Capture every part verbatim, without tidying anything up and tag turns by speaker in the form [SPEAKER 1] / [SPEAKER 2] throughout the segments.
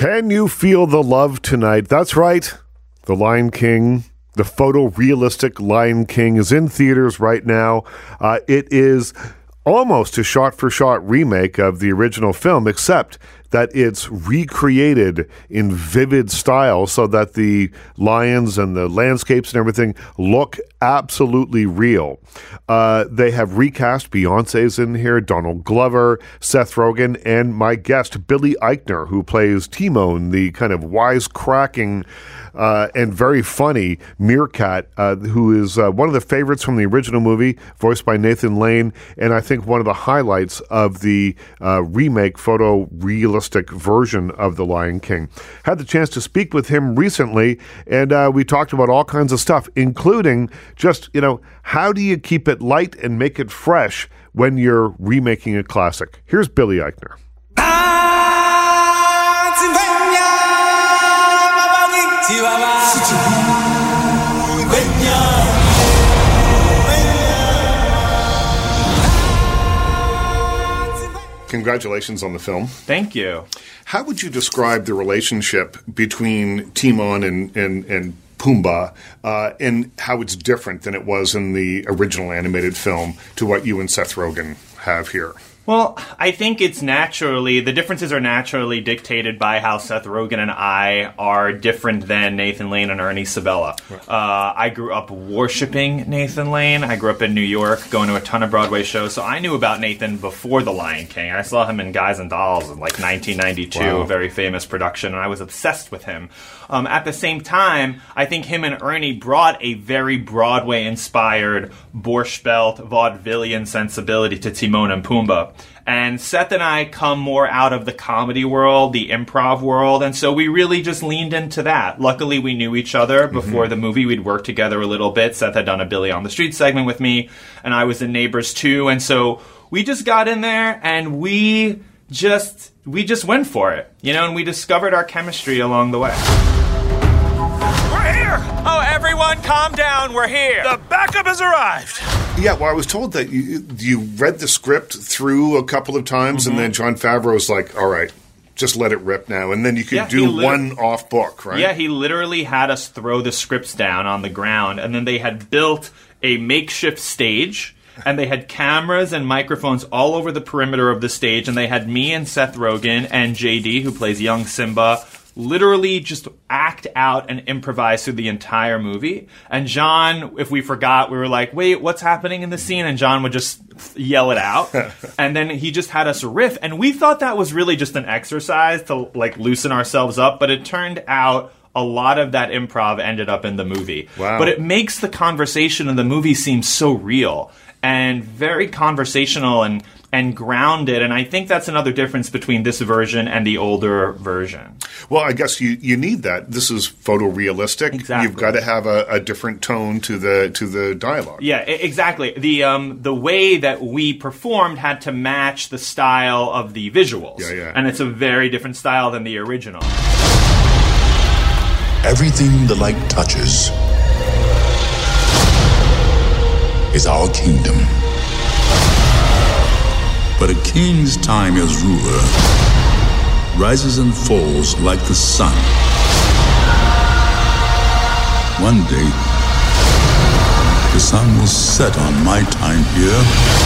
[SPEAKER 1] Can you feel the love tonight? That's right. The Lion King, the photorealistic Lion King is in theaters right now. Uh, it is almost a shot-for-shot remake of the original film, except that it's recreated in vivid style so that the lions and the landscapes and everything look absolutely real. Uh, they have recast Beyonce's in here, Donald Glover, Seth Rogen, and my guest, Billy Eichner, who plays Timon, the kind of wisecracking uh, and very funny meerkat, uh, who is uh, one of the favorites from the original movie, voiced by Nathan Lane, and I think one of the highlights of the uh, remake photorealistic version of The Lion King. Had the chance to speak with him recently, and uh, we talked about all kinds of stuff, including just, you know, how do you keep it light and make it fresh when you're remaking a classic? Here's Billy Eichner. Congratulations on the film.
[SPEAKER 2] Thank you.
[SPEAKER 1] How would you describe the relationship between Timon and, and, and Pumbaa, uh, and how it's different than it was in the original animated film to what you and Seth Rogen have here?
[SPEAKER 2] Well, I think it's naturally, the differences are naturally dictated by how Seth Rogen and I are different than Nathan Lane and Ernie Sabella. Right. Uh, I grew up worshiping Nathan Lane. I grew up in New York, going to a ton of Broadway shows, so I knew about Nathan before The Lion King. I saw him in Guys and Dolls in like nineteen ninety-two, wow. A very famous production, and I was obsessed with him. Um, at the same time, I think him and Ernie brought a very Broadway-inspired Borscht Belt vaudevillian sensibility to Timon and Pumbaa. And Seth and I come more out of the comedy world, the improv world, and so we really just leaned into that. Luckily, we knew each other before mm-hmm. the movie. We'd worked together a little bit. Seth had done a Billy on the Street segment with me, and I was in Neighbors too. And so we just got in there, and we just we just went for it, you know, and we discovered our chemistry along the way.
[SPEAKER 3] We're here! Oh, everyone, calm down. We're here. The backup has arrived.
[SPEAKER 1] Yeah, well, I was told that you, you read the script through a couple of times, mm-hmm. and then Jon Favreau's like, all right, just let it rip now. And then you could yeah, do lit- one off book, right?
[SPEAKER 2] Yeah, he literally had us throw the scripts down on the ground, and then they had built a makeshift stage, and they had cameras and microphones all over the perimeter of the stage, and they had me and Seth Rogen and J D, who plays young Simba, literally just act out and improvise through the entire movie. And John, if we forgot, we were like, wait, what's happening in the scene? And John would just yell it out. And then he just had us riff. And we thought that was really just an exercise to like loosen ourselves up. But it turned out a lot of that improv ended up in the movie.
[SPEAKER 1] Wow.
[SPEAKER 2] But it makes the conversation in the movie seem so real and very conversational and and grounded, and I think that's another difference between this version and the older version.
[SPEAKER 1] Well, I guess you, you need that. This is photorealistic.
[SPEAKER 2] Exactly.
[SPEAKER 1] You've got to have a, a different tone to the to the dialogue.
[SPEAKER 2] Yeah, exactly. The um the way that we performed had to match the style of the visuals.
[SPEAKER 1] Yeah, yeah.
[SPEAKER 2] And it's a very different style than the original.
[SPEAKER 4] Everything the light touches is our kingdom. But a king's time as ruler rises and falls like the sun. One day, the sun will set on my time here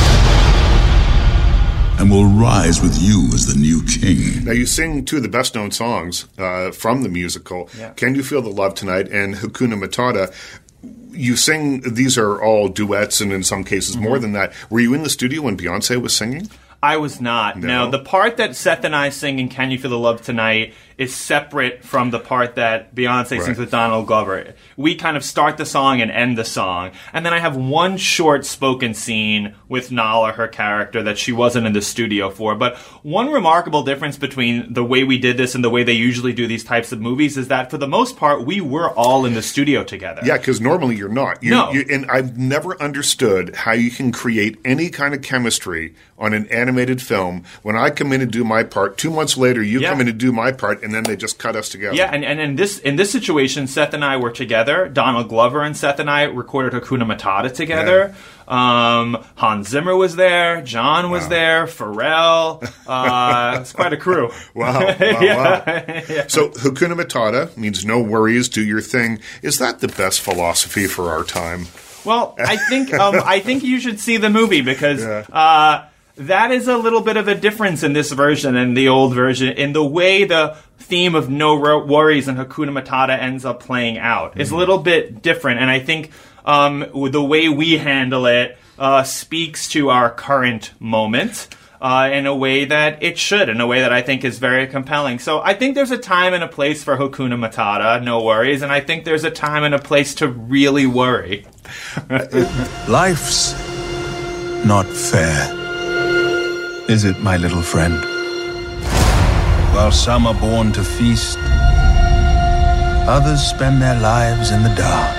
[SPEAKER 4] and will rise with you as the new king.
[SPEAKER 1] Now, you sing two of the best-known songs uh, from the musical,
[SPEAKER 2] yeah.
[SPEAKER 1] Can You Feel the Love Tonight and Hakuna Matata. You sing, these are all duets and in some cases mm-hmm. more than that. Were you in the studio when Beyonce was singing?
[SPEAKER 2] I was not.
[SPEAKER 1] No.
[SPEAKER 2] No, the part that Seth and I sing in Can You Feel the Love Tonight is separate from the part that Beyonce
[SPEAKER 1] right.
[SPEAKER 2] sings with Donald Glover. We kind of start the song and end the song. And then I have one short spoken scene with Nala, her character, that she wasn't in the studio for. But one remarkable difference between the way we did this and the way they usually do these types of movies is that for the most part, we were all in the studio together.
[SPEAKER 1] Yeah, because normally you're not. You,
[SPEAKER 2] no.
[SPEAKER 1] You, and I've never understood how you can create any kind of chemistry on an animated animated film. When I come in and do my part, two months later, you
[SPEAKER 2] Yeah.
[SPEAKER 1] come in and do my part, and then they just cut us together.
[SPEAKER 2] Yeah, and, and in this in this situation, Seth and I were together. Donald Glover and Seth and I recorded Hakuna Matata together. Um, Hans Zimmer was there. John was
[SPEAKER 1] Wow.
[SPEAKER 2] there. Pharrell. Uh, it's quite a crew.
[SPEAKER 1] Wow, wow,
[SPEAKER 2] Yeah.
[SPEAKER 1] wow. So Hakuna Matata means no worries, do your thing. Is that the best philosophy for our time?
[SPEAKER 2] Well, I think um, I think you should see the movie because
[SPEAKER 1] Yeah.
[SPEAKER 2] uh, that is a little bit of a difference in this version and the old version in the way the theme of no ro- worries and Hakuna Matata ends up playing out. It's a little bit different, and I think um, the way we handle it uh, speaks to our current moment. Uh, in a way that it should, in a way that I think is very compelling. So I think there's a time and a place for Hakuna Matata, no worries, and I think there's a time and a place to really worry.
[SPEAKER 4] Life's not fair, is it, my little friend? While some are born to feast, others spend their lives in the dark.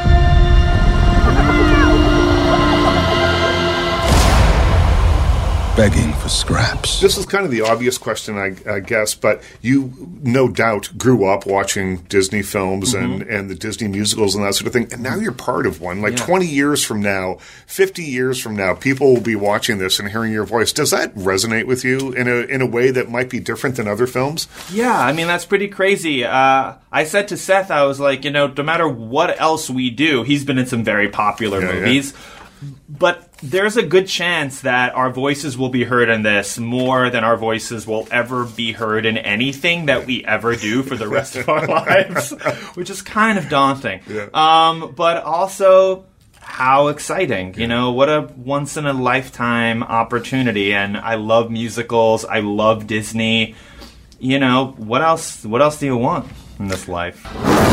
[SPEAKER 4] Begging for scraps.
[SPEAKER 1] This is kind of the obvious question, I, I guess, but you no doubt grew up watching Disney films and, and the Disney musicals and that sort of thing, and now you're part of one. Like
[SPEAKER 2] Yeah.
[SPEAKER 1] twenty years from now, fifty years from now, people will be watching this and hearing your voice. Does that resonate with you in a in a way that might be different than other films?
[SPEAKER 2] Yeah, I mean, that's pretty crazy. Uh, I said to Seth, I was like, you know, no matter what else we do, he's been in some very popular
[SPEAKER 1] Yeah,
[SPEAKER 2] movies. But there's a good chance that our voices will be heard in this more than our voices will ever be heard in anything that we ever do for the rest of our lives, which is kind of daunting.
[SPEAKER 1] Yeah.
[SPEAKER 2] Um, but also, how exciting. You know, what a once-in-a-lifetime opportunity. And I love musicals. I love Disney. You know, what else, what else do you want in this life?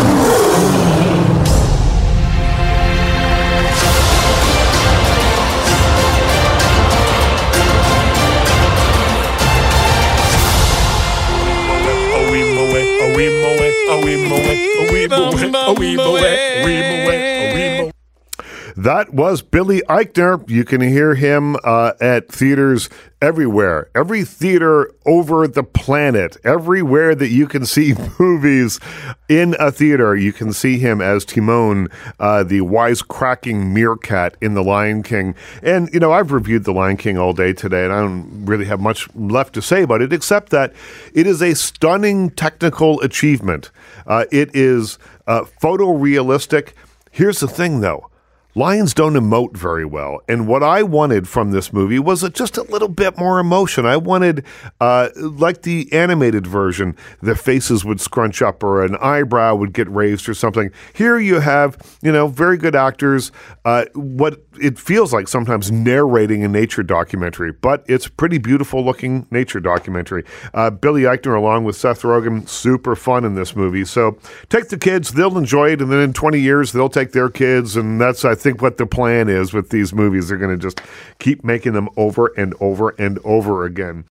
[SPEAKER 1] That was Billy Eichner. You can hear him uh, at theaters everywhere. Every theater over the planet. Everywhere that you can see movies in a theater, you can see him as Timon, uh, the wisecracking meerkat in The Lion King. And, you know, I've reviewed The Lion King all day today, and I don't really have much left to say about it, except that it is a stunning technical achievement. Uh, it is uh, photorealistic. Here's the thing, though. Lions don't emote very well. And what I wanted from this movie was a, just a little bit more emotion. I wanted, uh, like the animated version, the faces would scrunch up or an eyebrow would get raised or something. Here you have, you know, very good actors, uh, what it feels like sometimes narrating a nature documentary, but it's a pretty beautiful looking nature documentary. Uh, Billy Eichner along with Seth Rogen, super fun in this movie. So take the kids, they'll enjoy it, and then in twenty years they'll take their kids, and that's, I think, what the plan is with these movies. They're going to just keep making them over and over and over again.